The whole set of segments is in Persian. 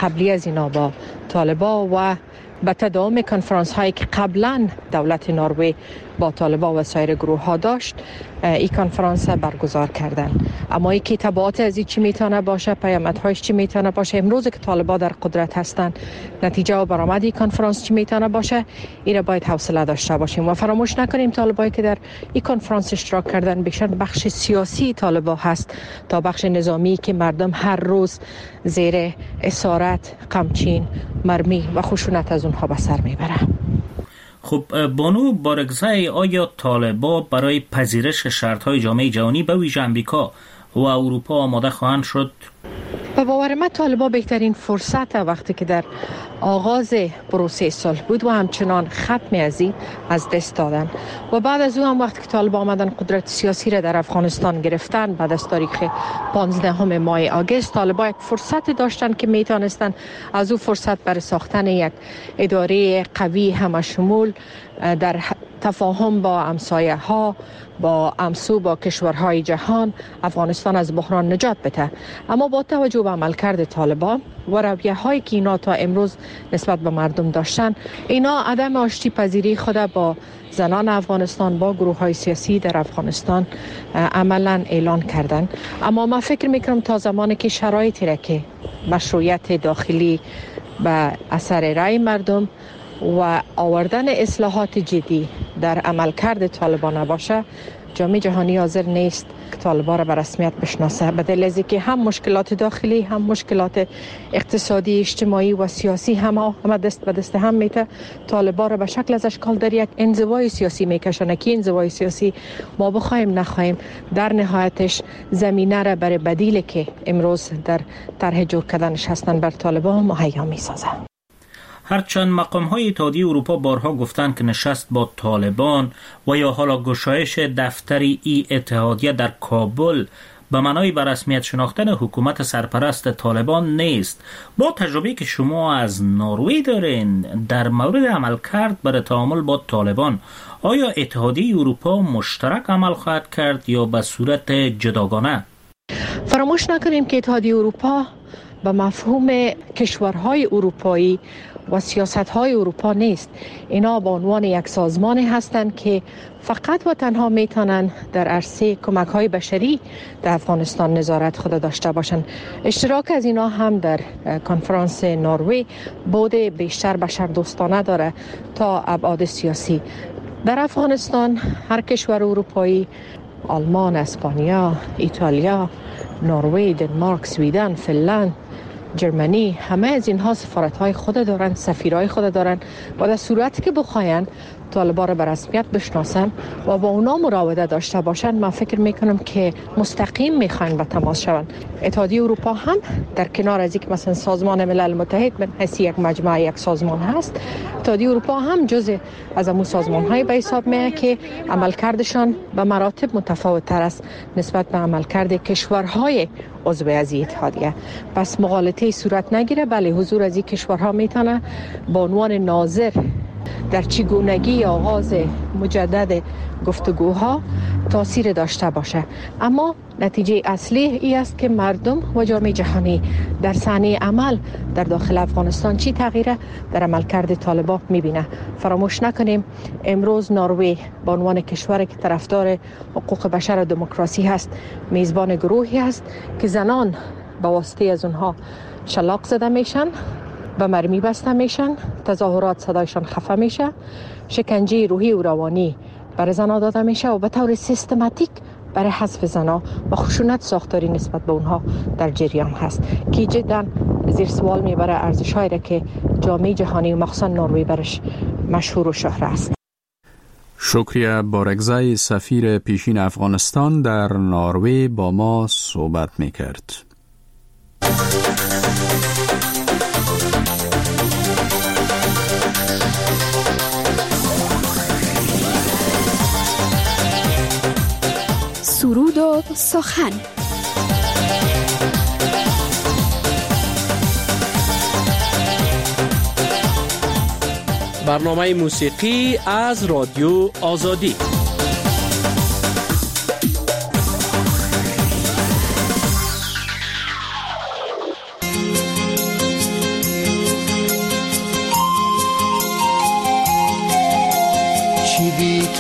قبلی از اینا با طالبان و به تداوم کنفرانس هایی که قبلا دولت نروژ با طالبان و سایر گروه ها داشت این کنفرانس برگزار کردن. اما ای که تبعات از این چی میتونه باشه، پیامدهایش چی میتونه باشه، امروز که طالبان در قدرت هستن نتیجه و برآمد این کنفرانس چی میتونه باشه، این را باید حوصله داشته باشیم و فراموش نکنیم طالبانی که در این کنفرانس اشتراک کردن بیشتر بخش سیاسی طالبان هست تا بخش نظامی که مردم هر روز زیر اسارت، قمچین، مرمی و خشونت از اونها به سر میبره. خب بانو بارگزای، آیا طالبان برای پذیرش شرط‌های جامعه جهانی به ویژه امریکا و اروپا آماده خواهند شد؟ به باور من طالبان بهترین فرصت وقتی که در آغاز پروسه صلح بود و همچنان ختم از دست دادن و بعد از اون هم وقتی که طالبان آمدن قدرت سیاسی را در افغانستان گرفتن بعد از تاریخ 15 ماه آگوست، طالبان یک فرصت داشتن که میتونستن از اون فرصت برای ساختن یک اداره قوی همشمول در تفاهم با همسایه ها، با همسو با کشورهای جهان افغانستان از بحران نجات بده. اما با توجه به عملکرد طالبان و رویه هایی که اینا تا امروز نسبت به مردم داشتن، اینا عدم آشتی پذیری خود با زنان افغانستان، با گروه های سیاسی در افغانستان عملا اعلان کردن. اما من فکر میکنم تا زمانی که شرایطی را که مشروعیت داخلی به اثر رای مردم و آوردن اصلاحات جدی در عملکرد طالبان نباشه، جامعه جهانی حاضر نیست که طالبان را به رسمیت بشناسه، به دلیل از اینکه هم مشکلات داخلی، هم مشکلات اقتصادی، اجتماعی و سیاسی همه دست به دست هم میته. طالبان را به شکل از اشکال در یک انزوای سیاسی میکشونه که انزوای سیاسی ما بخوایم نخوایم در نهایتش زمینه را برای بدیلی که امروز در طرح جور کردنش هستن بر طالبان مهیا میسازه. هرچند مقام‌های اتحادیه اروپا بارها گفتند که نشست با طالبان و یا حالا گشایش دفتری ای اتحادیه در کابل به معنای به رسمیت شناختن حکومت سرپرست طالبان نیست، با تجربه که شما از نروژ دارین در مورد عملکرد برای تعامل با طالبان، آیا اتحادیه اروپا مشترک عمل خواهد کرد یا به صورت جداگانه؟ فراموش نکنیم که اتحادیه اروپا به مفهوم کشورهای اروپایی و سیاست‌های اروپا نیست. اینا به عنوان یک سازمانی هستند که فقط و تنها میتونن در عرصه کمک‌های بشری در افغانستان نظارت خود داشته باشند. اشتراک از اینا هم در کنفرانس نروژ بود بیشتر بشردوستانه داره تا ابعاد سیاسی. در افغانستان هر کشور اروپایی، آلمان، اسپانیا، ایتالیا، نروژ، دنمارک، سویدن، فنلند، جرمنی، همه از اینها سفارت‌های خود دارن، سفیرهای خود دارن و در صورتی که بخواین طالبان را به رسمیت بشناسن و با اونا مراوده داشته باشن، من فکر میکنم که مستقیم میخواین به تماس شون. اتحادیه اروپا هم در کنار از اینکه مثلا سازمان ملل متحد من حسی یک مجموعه یک سازمان هست، اتحادیه اروپا هم جزء از همون سازمان‌های به حساب میاد که عملکردشان به مراتب متفاوت تر است نسبت به عملکرد کشورهای عضو از اتحادیه. پس مغالطه صورت نگیره، بله حضور از این کشورها میتونه به عنوان ناظر در چگونگی آغاز مجدد گفتگوها تاثیر داشته باشه. اما نتیجه اصلی ای است که مردم و جامعه جهانی در صحنه عمل در داخل افغانستان چی تغییره در عملکرد طالبان میبینه. فراموش نکنیم امروز نروژ به عنوان کشوری که طرفدار حقوق بشر و دموکراسی هست، میزبان گروهی است که زنان به واسطه از اونها شلاق زده میشن، به مرمی بسته میشن، تظاهرات صدایشان خفه میشه، شکنجه روحی و روانی برای زنها داده میشه و به طور سیستماتیک برای حذف زنها و خشونت ساختاری نسبت به اونها در جریان هست که جدا زیر سوال میبره ارزش‌هایی را که جامعه جهانی و مخصوصا نروژ برش مشهور و شهره است. شکریه بارگزای، سفیر پیشین افغانستان در نروژ با ما صحبت میکرد. سرود و سخن. برنامه موسیقی از رادیو آزادی.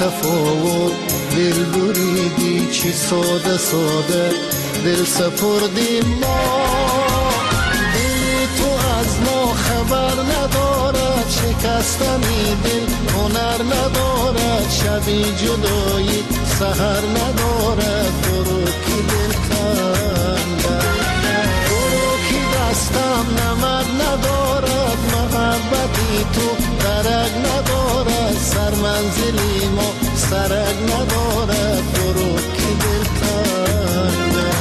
تفاوت دل بریدی چی ساده ساده دل سپردیم ما دل تو از ما خبر ندارد شکستنی دل هنر ندارد شبی جدایی سحر ندارد برو کی دل کندد برو کی دستم نمد ندارد محبتی تو درک ندارد سر منزلی ما سرک ندارد برو کی دل کندد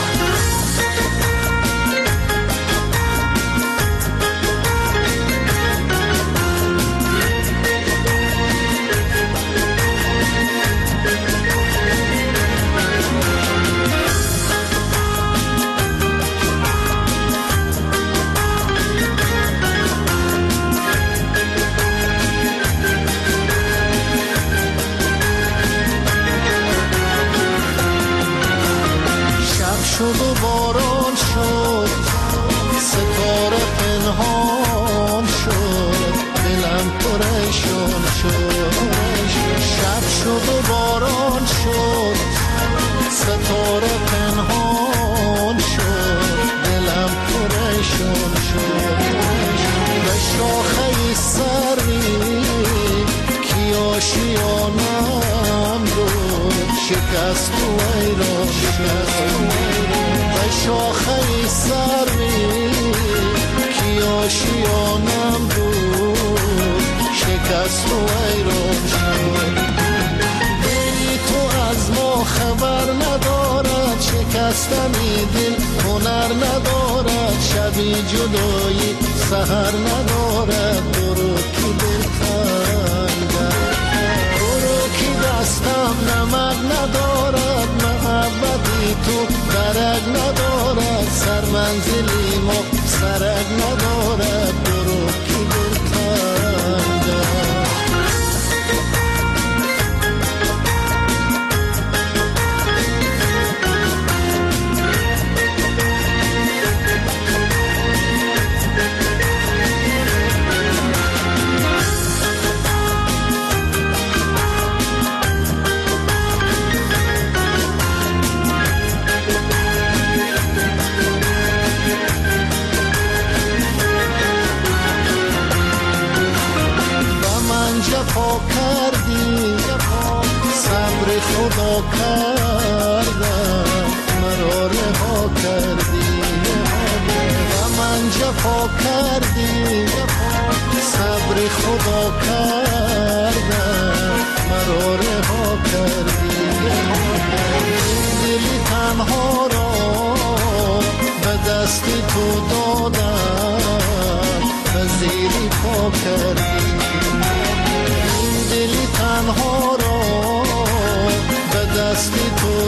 شد و باران شد ستاره پنهان شد دلم پریشان شد شب شد و باران شد ستاره پنهان شد دلم پریشان شد به شاخه سری کی آشیانم بود شکست و ایران شد به شاخه سری کی آشیانم بود شکست و ایران شد دلی تو از ما خبر ندارد شکستنی دل هنر ندارد شبی جدایی سحر ندارد برو کی دل کندد برو کی دستم نمد ندارد محبتی تو درک ندارد سر منزلی ما سرک ندارد برو کی دل کندد جفا کردی صبر خدا کردم مرا رها کردی و من جفا کردی صبر خدا کردم مرا رها کردی دلی تنها را به دست تو دادم و زیری پا کردی دلی تنها را به دست تو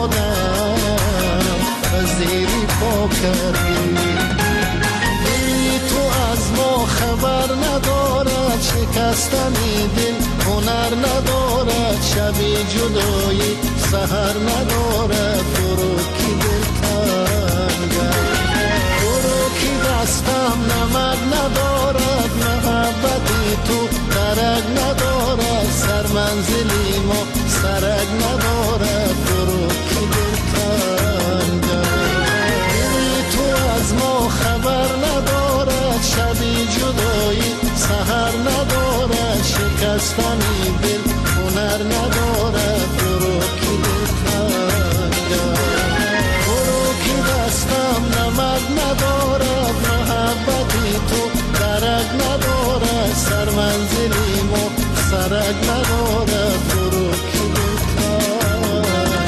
دادم و زیری پا کردی دلی تو از ما خبر ندارد شکستنی دل هنر ندارد شبی جدایی سحر ندارد برو کی دل کندد برو کی دستم نمد ندارد محبتی تو درک ندارد سر منزلی ما سرک ندارد برو کی دل کندد دلی تو از ما خبر ندارد شبی جدایی سحر ندارد شکستنی دل هنر ندارد برو کی دل کندد برو کی دستم نمد ندارد محبتی تو درک ندارد سر منزلی ما سرک ندارد برو کی دل کندد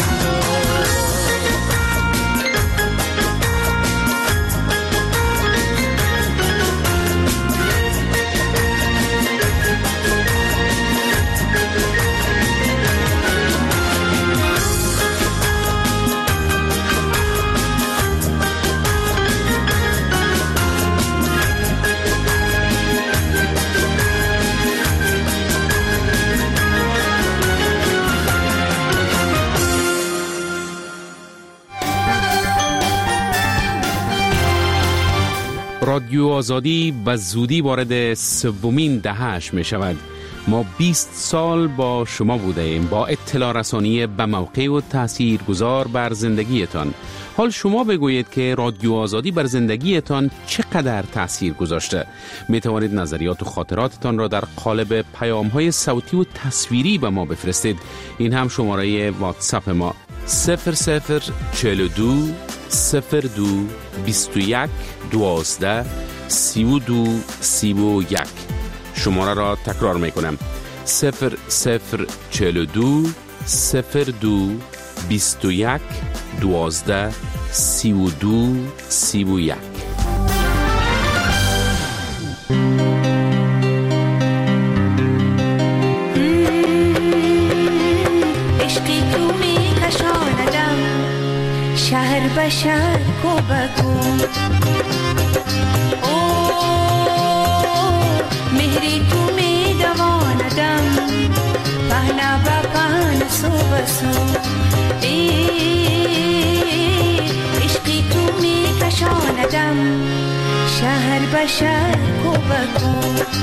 رادیو آزادی به زودی وارد سومین دهه‌اش می شود. ما 20 سال با شما بوده ایم با اطلاع رسانی به موقع و تاثیرگذار بر زندگیتان. حال شما بگویید که رادیو آزادی بر زندگیتان چقدر تاثیر گذاشته. می توانید نظریات و خاطراتتان را در قالب پیام‌های صوتی و تصویری به ما بفرستید. این هم شماره واتساپ ما 0042 02 21 12 32 31. شماره را تکرار می کنم 0042 02 21 12 32 31. عشقی تو می کشاندم شهر به شهر کو بگو مهری تو می دواندم پهنا با پهن سو بسو عشقی تو می کشاندم شهر به شهر کو بگو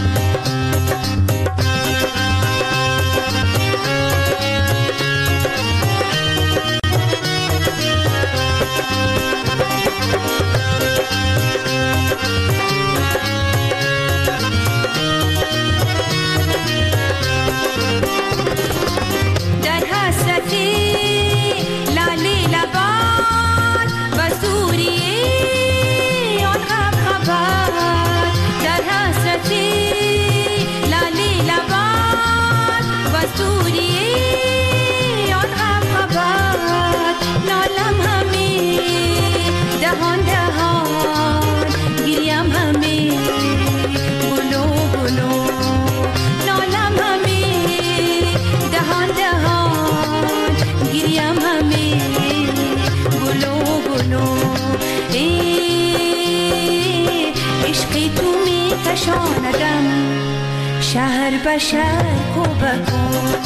شهر به شهر کو بگو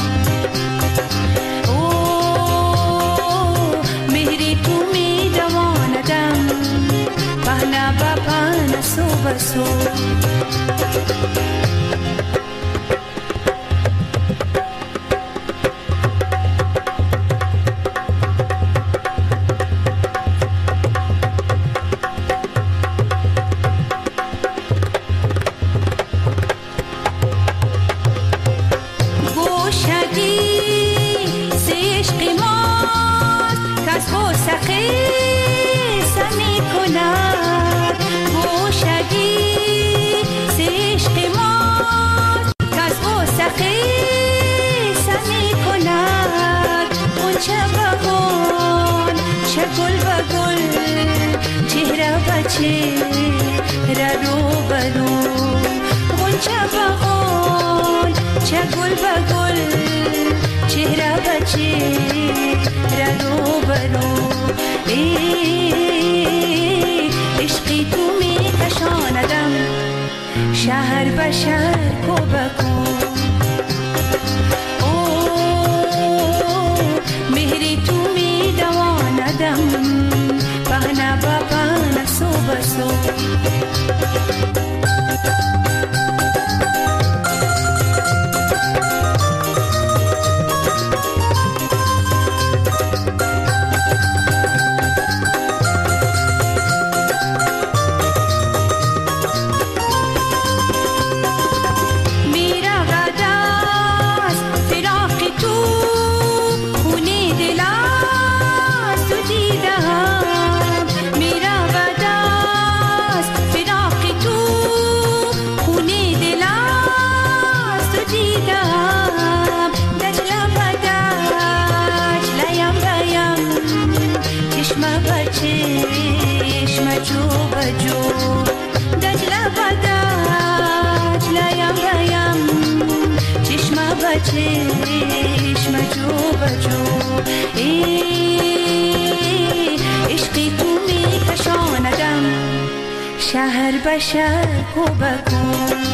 مهری تو می دواندم پهنا با پهن سو بسو عشقی تو می کشاندم شهر به شهر کو بگو مهری تو می دواندم پهنا با پهن سو بسو چشم جو بجو عشقی تو می کشاندم شهر به شهر کو بگو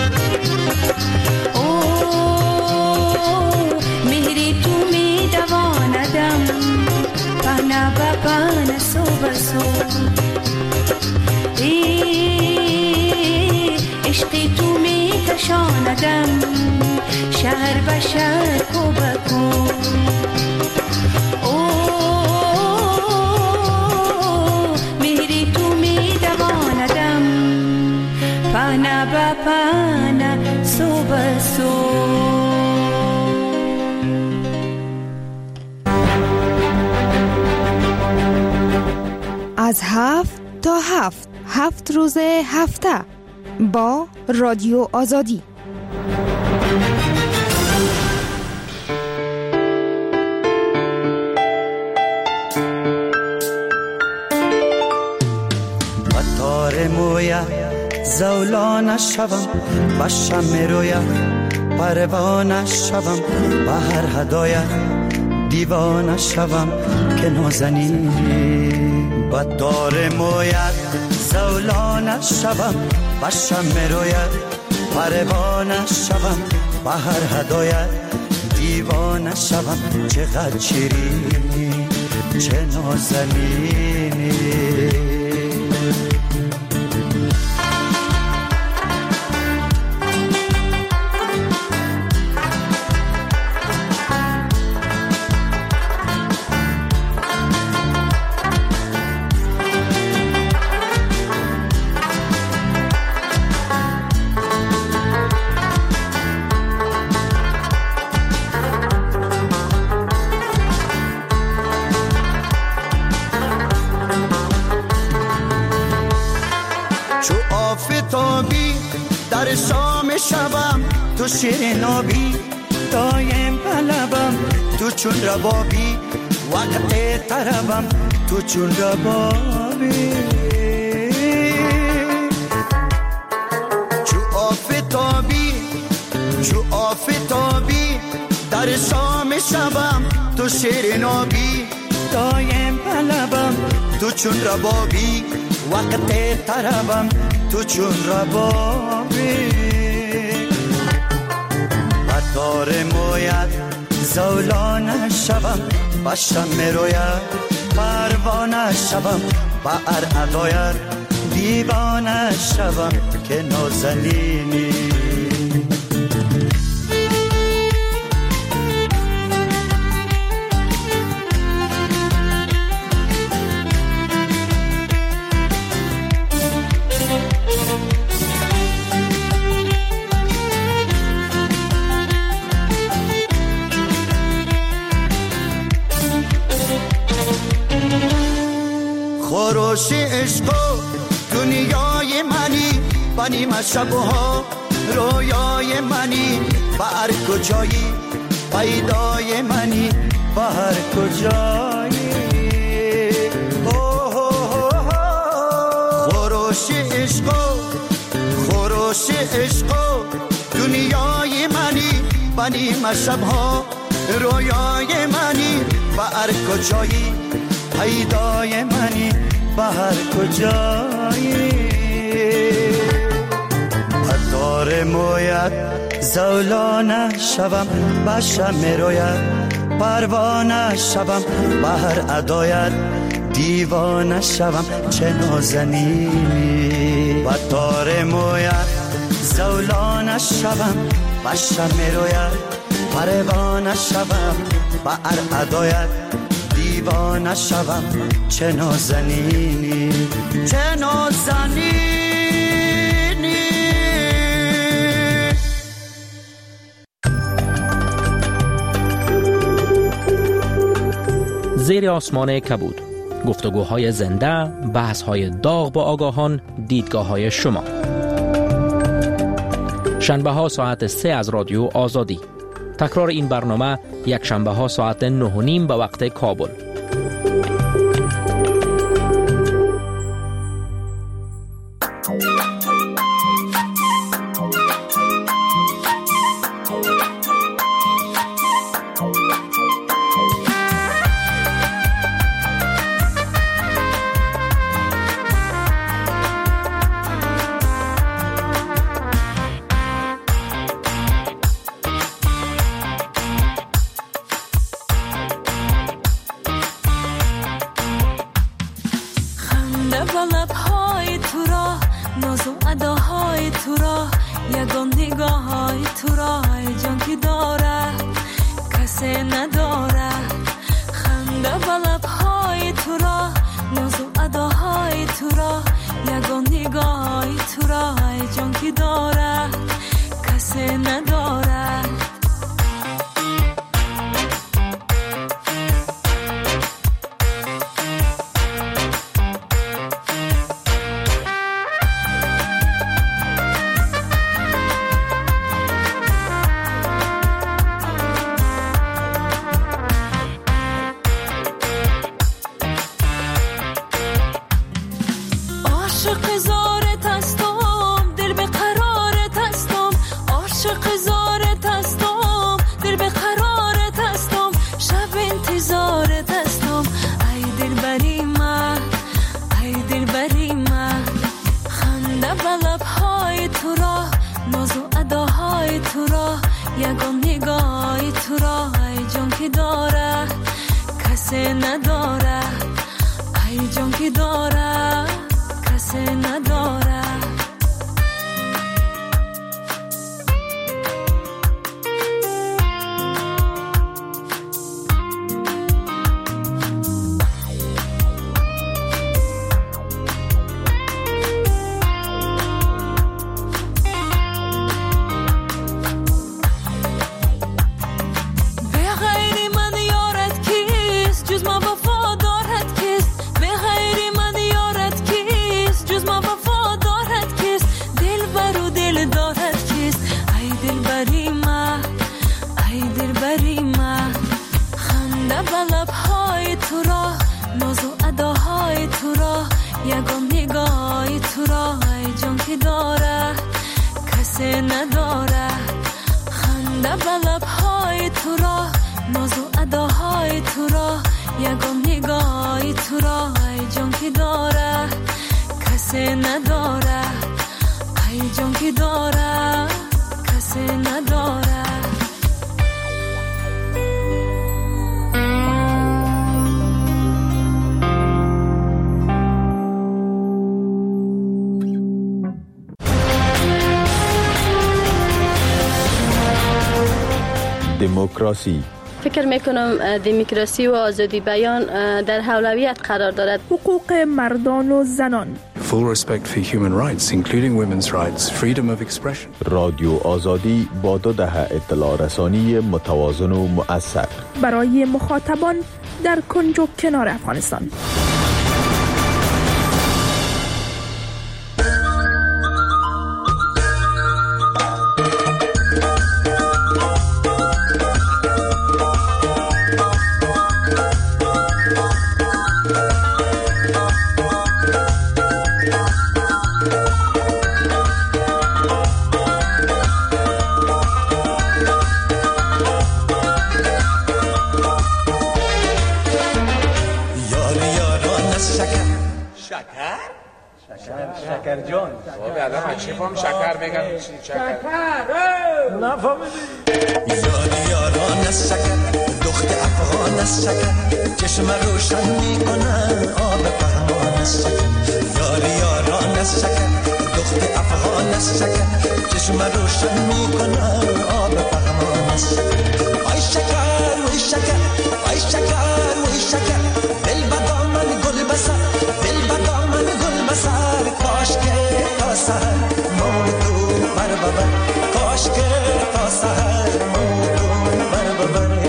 مهری تو می دواندم پهنا با پهن سو بسو عشقی تو می کشاندم شهر به شهر کوبکو مهری تو می دواندم پانا با پانا سو به سو. از 7 تا 7 روز هفته با رادیو آزادی. بطار مویا زولان شوم و شم رویا پروانه شوم و هر هدایت دیوانه شوم که نازنی. بطار مویا زولان شوم و شم رویا پروانه شوم و هر هدایت دیوانه شوم. چقدر شیرینی چه نازنینی. در شام شبم تو شیرین آبی دایم پلبم تو چون ربابی وقت طربم تو چون ربابی. چو آفتابی در شام شبم تو شیرین آبی دایم پلبم تو چون ربابی وقت طربم تو چون ربابی. بطار مویت زولانه شوم و شم رویت پروانه شوم و ادایت دیوانه شوم که نازنینی. خروش عشق دنیای منی بنیم شبها رویای منی و هر کجایی پیدای منی و هر کجایی. خروش عشق دنیای منی بنیم شبها رویای منی و هر کجایی پیدای منی و هر کجایی. بطار مویت زولانه شوم و شم رویت پروانه شوم و هر ادایت دیوانه شوم چه نازنینی. بطار مویت زولانه شوم و شم رویت پروانه شوم و هر ادایت دیوانه شوم چه نازنینی چه نازنینی. زیر آسمان کبود، گفتگوهای زنده، بحث‌های داغ با آگاهان، دیدگاه‌های شما. شنبه ها ساعت 3 از رادیو آزادی. تکرار این برنامه یک شنبه ها ساعت 9:30 به وقت کابل. یگان نگاه‌های تو را جان که داره کسی نداره خنده و لب‌های تو را ناز و اداهای تو را یگان نگاه‌های تو را جان که داره کسی نداره یگان نگاهی تو را ای جان که داره کسی نداره ای جان که داره کسی نداره یگان نگاهی تو را ای جان که داره کسی نداره خنده به لب‌های تو را ناز و اداهای تو را یگان نگاهی تو را ای جان که داره کسی نداره ای جان که داره کسی نداره دموکراسی. فکر میکنم دموکراسی و آزادی بیان در اولویت قرار دارد. حقوق مردان و زنان. Full respect for human rights, including women's rights, freedom of expression. رادیو آزادی با 2 دهه اطلاع رسانی متوازن و مؤثر برای مخاطبان در کنج و کنار افغانستان. شکر جان بابا آدم چی فهم شکر میگن شکر نفهمیدی یاری یاران از شکر دخت افغان از شکر چشم روشن میکنن آب پهمان از شکر یاری یاران از شکر دخت افغان از شکر چشم روشن میکنن آب پهمان از شکر آی شکر وی شکر آی شکر وی شکر دل بدامن گل بسر دل بدامن گل بسر کاش که تا سهر موتو بر ببر کاش که تا سهر موتو بر ببر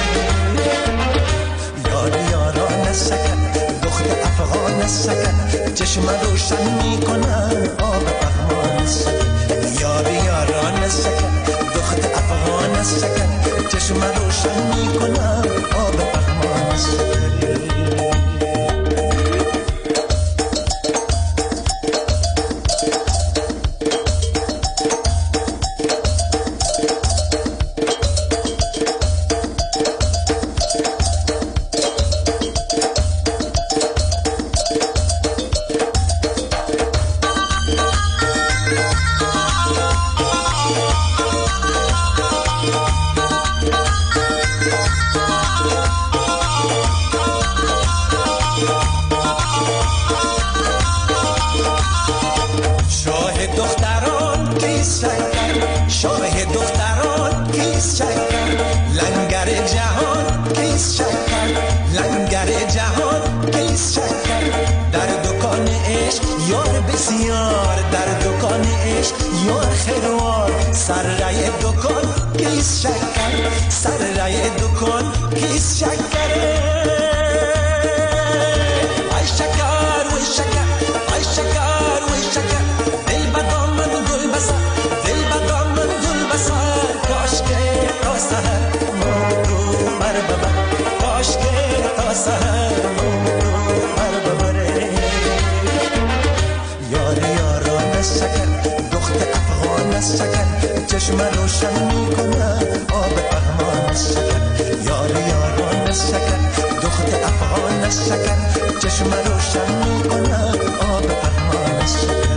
یاری یاران از شکر دخت افغان از شکر چشم روشن میکنن آب پهمان از شکر یاری یاران از شکر دخت افغان از شکر چشم روشن میکنن آب پهمان از شکر شاه دختران کیسه بسر دل بدامن گل بسر کاش که تا سحر موضوع بر ببر کاش که تا سحر موضوع بر ببره یاری یاران شکر دخت افغان شکر چشم روشن میکنه آب پهمان شکر یاری یاران شکر دخت افغان شکر چشم روشن میکنه آب پهمان شکر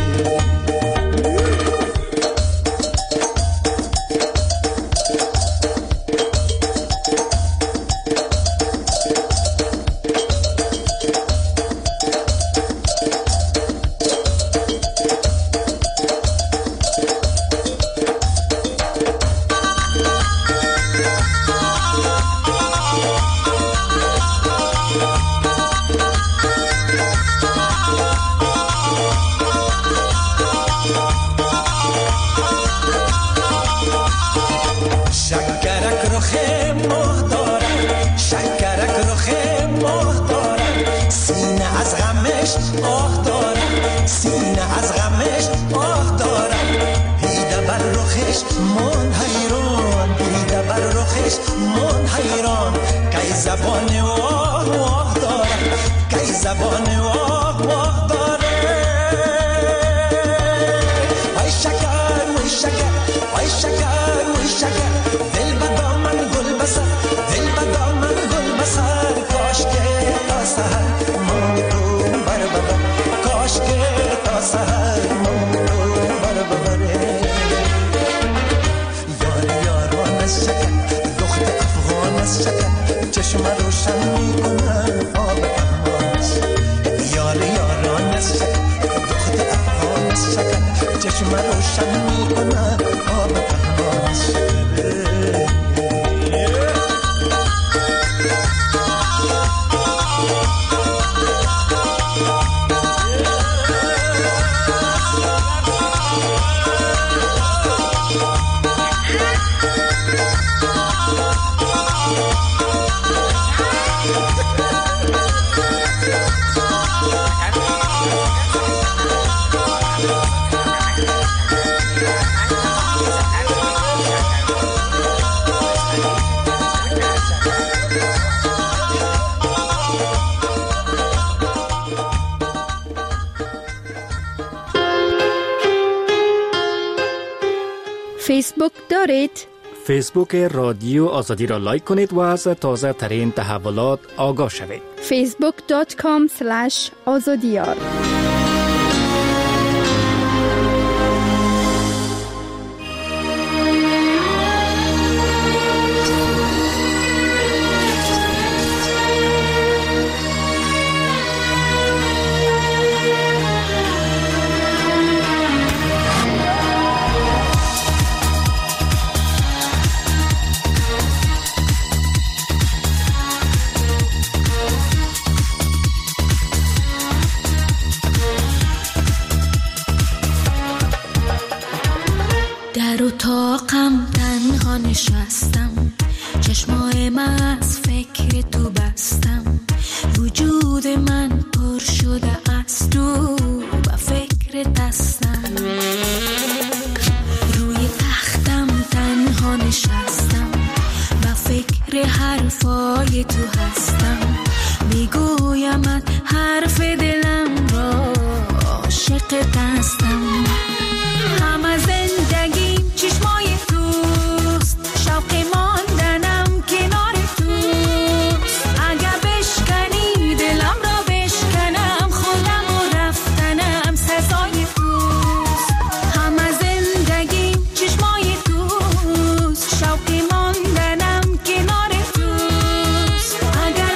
فیسبوک دارید؟ فیسبوک رادیو آزادی را لایک کنید و از تازه ترین تحولات آگاه شوید. facebook.com/azadiyar در اتاقم تنها نشستم، چشمای من از فکر تو بستم، وجود من پر شده از تو و فکر دستم. روی تختم تنها نشستم و فکر حرفای تو هستم، میگویمت حرف دلم را، عاشقت هستم. همه زندگیم چشمای توست، شوق ماندنم کنار توست. اگه بشکنی دلم را بشکنم، خودم و رفتنم سزای توست. همه زندگیم چشمای توست، شوق ماندنم کنار توست. اگه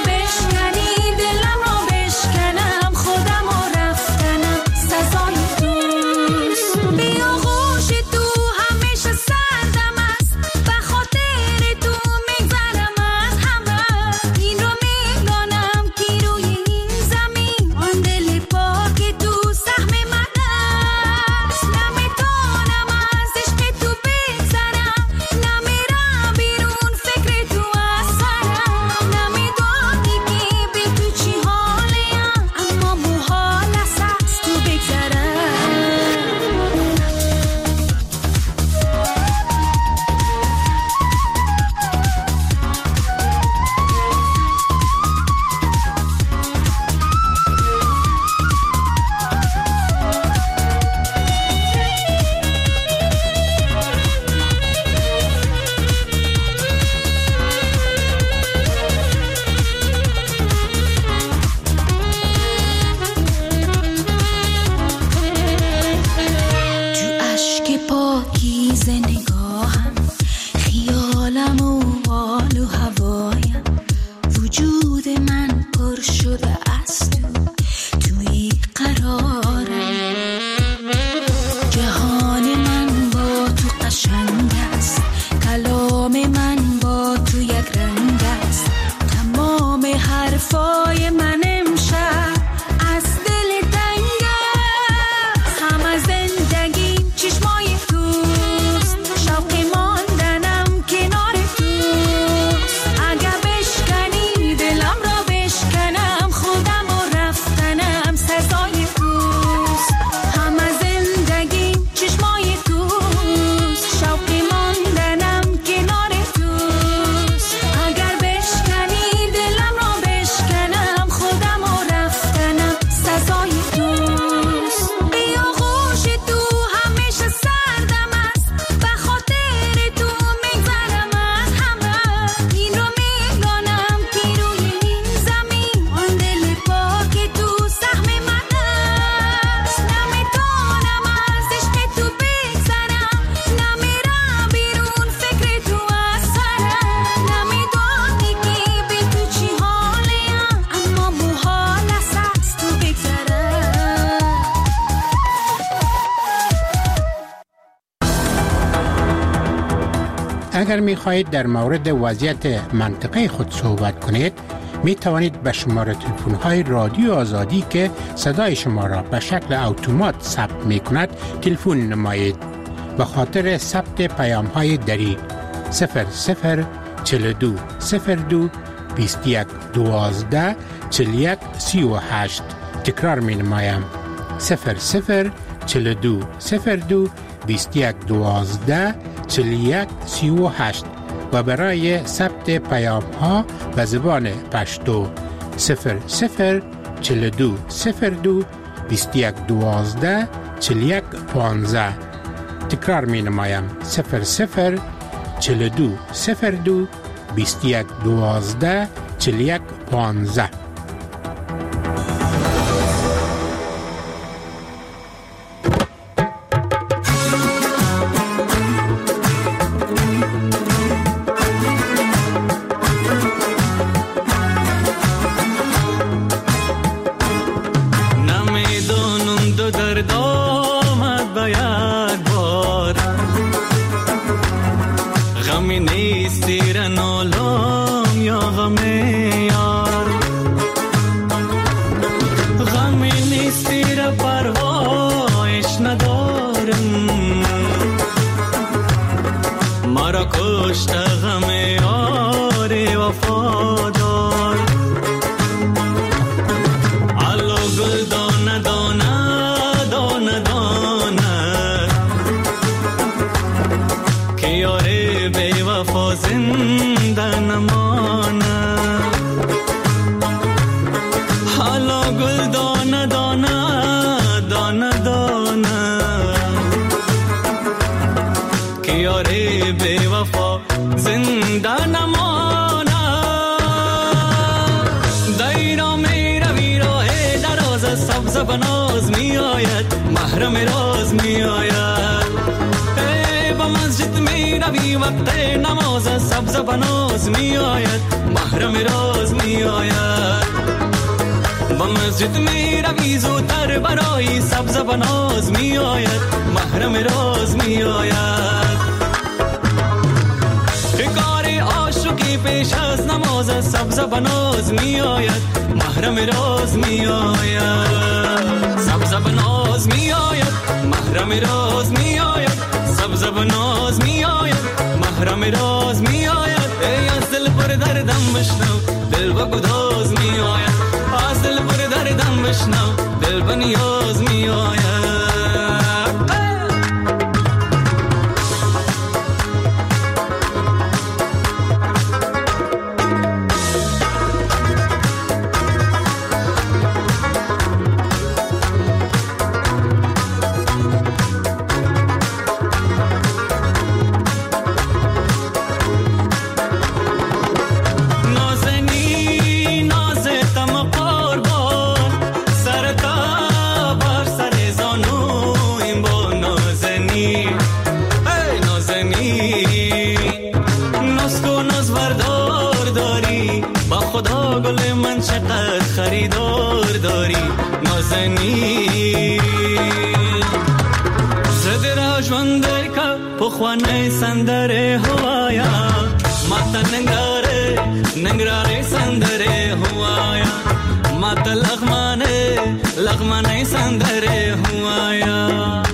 اشک پاکیز نگاهم، خیالم و حال و هوایم، وجود من پر شده از توی قرارم. جهان من با تو قشنگ است، کلام من با تو یک رنگ است. تمام حرفای من امشب از دل تنگ است. همه زندگیم چشمای توست، شوق ماندنم کنار توست. اگر بشکنی دلم را بشکنم، خودم و رفتنم سزای توست. همه زندگیم چشمای توست، شوق ماندنم کنار توست. اگر بشکنی دلم را بشکنم، خودم و رفتنم سزای توست. بیا غوش تو همیشه سردم است، به خاطر تو میگذرم از همه. این رو میدانم که روی این زمین آن دل پاک تو سهم من است. نمیتونم از عشق تو بگذرم، نمیرم بیرون فکر تو از سرم. نمیدانی که بی تو چی حالیم، اما محال است از تو بگذرم. اگر می خواهید در مورد وضعیت منطقه خود صحبت کنید، می توانید به شماره تلفن های رادیو آزادی که صدای شما را به شکل اتومات ثبت می کند تلفن نمایید. به خاطر ثبت پیام های دری 0042 02 21 12 41 38. تکرار می نمایم 0042 02 21 12 41 38 و برای ثبت پیام ها به زبان پشتو 0042 02 21 12 41 15. تکرار می نمایم 0042 02 21 12 41 15. محرم راز می آید. به مسجد می روی وقت نماز، سبز بناز می آید. محرم راز می آید. به مسجد می روی زودتر برای سبز بناز می آید. محرم راز می آید. کار عاشقی پیش از نماز، سبز بناز می آید. محرم راز می آید. سبز بناز می آید. محرم راز می آید. سبز بناز می آید. محرم راز می آید. ای از دل پر دردم بشنو، دل با گداز می آید. از دل پر دردم بشنو، دل با نیاز می آید. نازنی ناز تم قربان، سر تا بر سر زان خدا گل من چقدر خریدار داری نازنی زده را جوانده که پخوانه سندره هوایا ماتا ننگراره سندره هوایا ماتا لغمانه سندره هوایا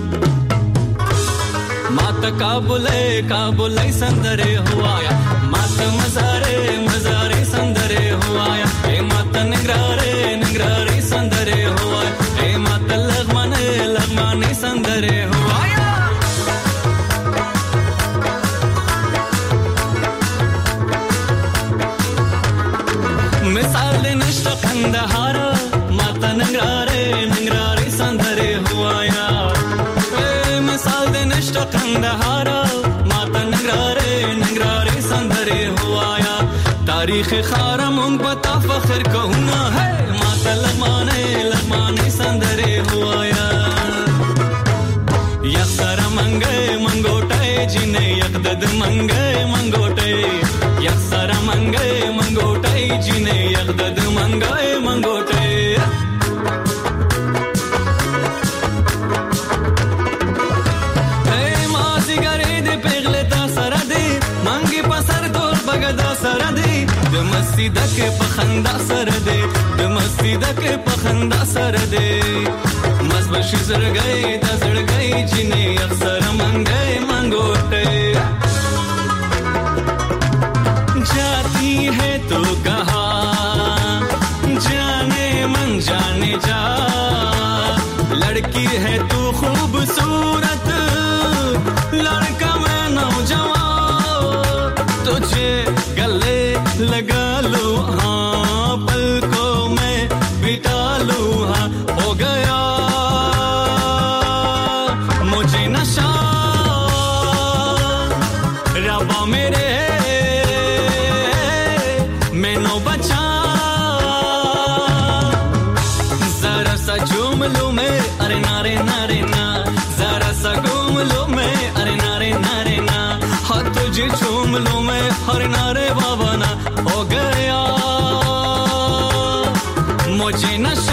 ماتا کابل سندره هوایا ماتا مزاره سندره هوایا اے ماتا ننگراره سندره هوایا اے ماتا لغمانه سندره هوایا مثال نشت قندهارا ماتا ننگراره سندره هوایا مثال نشت قندهارا ماتا ننگراره سندره هوایا تاریخ خارمون بتا فخر کهونا ہے ماتا لغمانه سندره هوایا یک سر منگوٹے جنہیں یک دد منگوٹے یک سر منگوٹے جنہیں یک دد منگوٹے اے مازی گری دی پیغلتا سر دی منگی پسر دور بگدا سر دی دمستی دک پخندا سر دی دمستی دک پخندا سر دی مزبشی زرگئی دا زرگئی جنہیں اکثر منگوٹے جاتی ہے تو کہاں جانے من جانے جا لڑکی ہے تو خوبصورت لڑکا میں نوجوان تجھے گلے لگا لو ہاں پلکوں میں بٹا لو ہاں ہو گیا مجھے نشہ ربا میرے میں نو بچا ذرا سا جھوم لوں میں ارے نارے نارے نا ذرا سا گھوم لوں میں ارے نارے نارے نا ہاں تجھے جھوم لوں میں ارے نارے بابا نا ہو گیا مجھے نشہ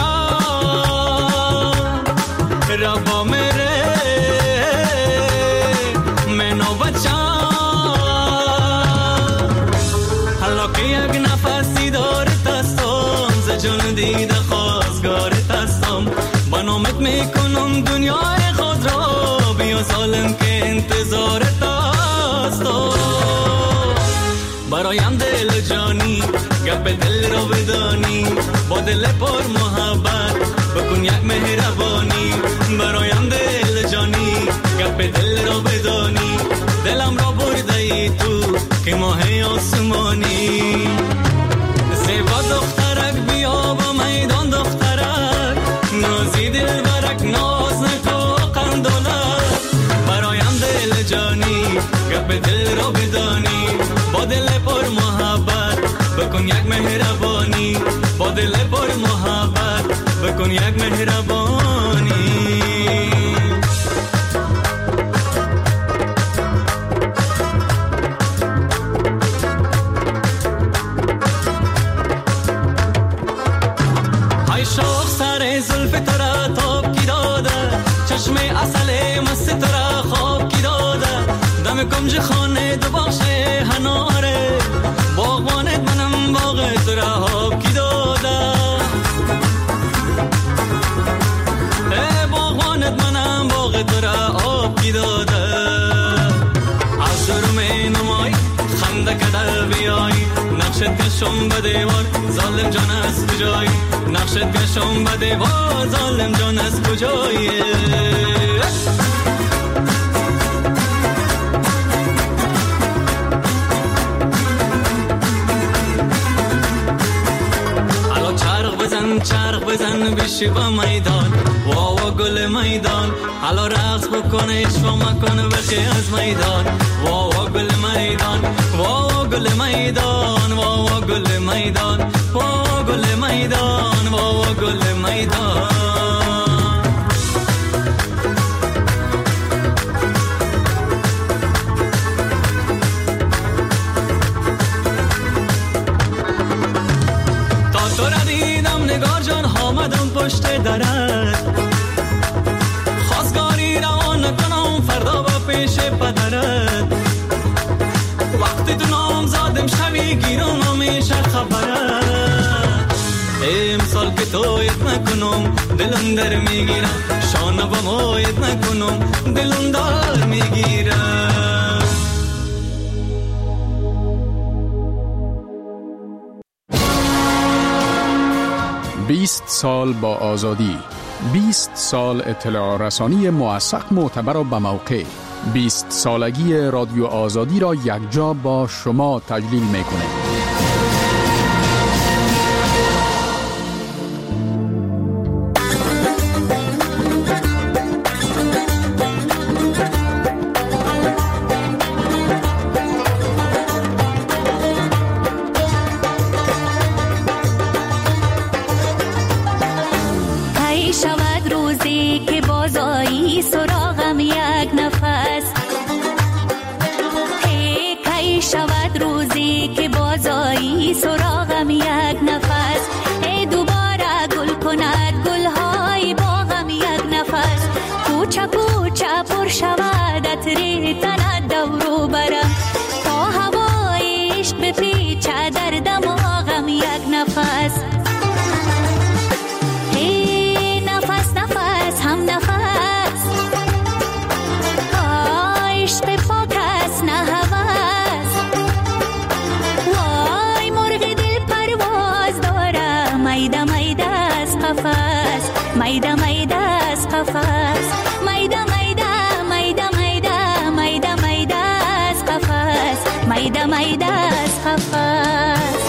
ربا میرے میں نو بچا حالا که یک نفسی دارت هستم ز جان دیده خواستگارت هستم با نامت میکنم دنیای خود را بیا ظالم که انتظارت هستم برایم دل جانی گپ دل را بدانی با دل پر محبت بکن یک مهربانی برایم دل جانی گپ دل را بدانی دلم را برده ای تو که ماه آسمانی زیبا دخترک بیا با میدان دخترک نازی دل برک ناز نکو قندولک برایم دل جانی گپ دل را بدانی با دل پر محبت بکن یک مهربانی با دل پر محبت بکن یک مهربانی های شوق سر زلف ترا تاب کی داده چشم اصل مست ترا خواب کی داده دم کنج خانه دو باشه هناره باغبانت منم باغ ترا خواب کی داده باغبانت منم باغ ترا آب کی داده از رمه نمای خنده کده بیای نقشت کشم به دیوار ظالم جان از کجایی نقشت کشم به دیوار ظالم جان از کجایی چرخ بزن بشی با میدان واوا گل میدان حالا رقص بکنه اشوا مکن بخی از میدان واوا گل میدان واوا گل میدان واوا گل میدان واوا گل میدان واوا گل میدان پیش پدرت. وقتی تو نام زادم شوی گیرم همیشه خبرت. امسال که تویت نکنم دلم در میگیرم، شانه با مویت نکنم دلم دار میگیرم. 20 سال با آزادی، 20 سال اطلاع رسانی موثق، معتبر و بموقع. 20 سالگی رادیو آزادی را یکجا با شما تجلیل میکنه. سراغم یک نفس، ای دوباره گل کند گلهای باغم یک نفس. کوچه کوچه پر شود عطر تنت دورو برم، تا هوای عشق بپیچه در دماغم یک نفس. ای نفس نفس هم نفس، عشق پاک است نه هوس. وای مرغ دل پرواز داره، میده میده از قفس، میده میده از قفس، میده میده میده میده میده میده از قفس، میده میده از قفس.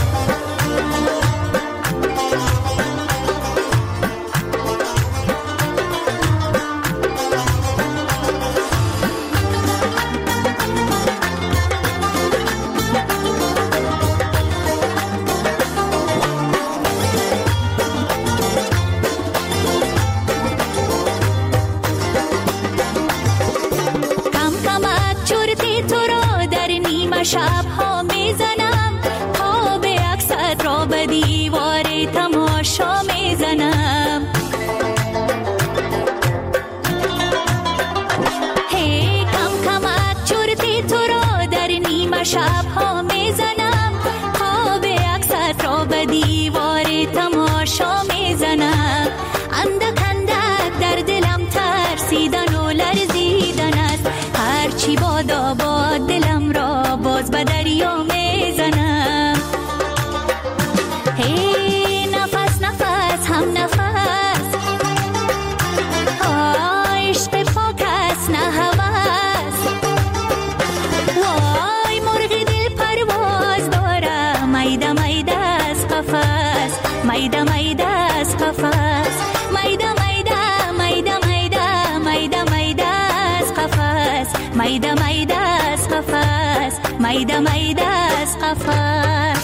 شب ها میزنم، پا به عکست را به دیوار تماشا میزنم. هی کم کمک چرتی تو را در نیمه شب ها میزنم، پا به عکست را به دیوار تماشا میزنم. اندک اندک در دلم ترسیدن و لرزیدن است، هرچی بادا باد دلم را باز به دریا میزنم. هی نفس نفس هم نفس، عشق پاک است نه هوس. وای مرغ دل پرواز داره، میده میده از قفس، میده میده از قفس، میده میده میده میده میده میده از قفس، میده میده از قفس، میده میده از قفس.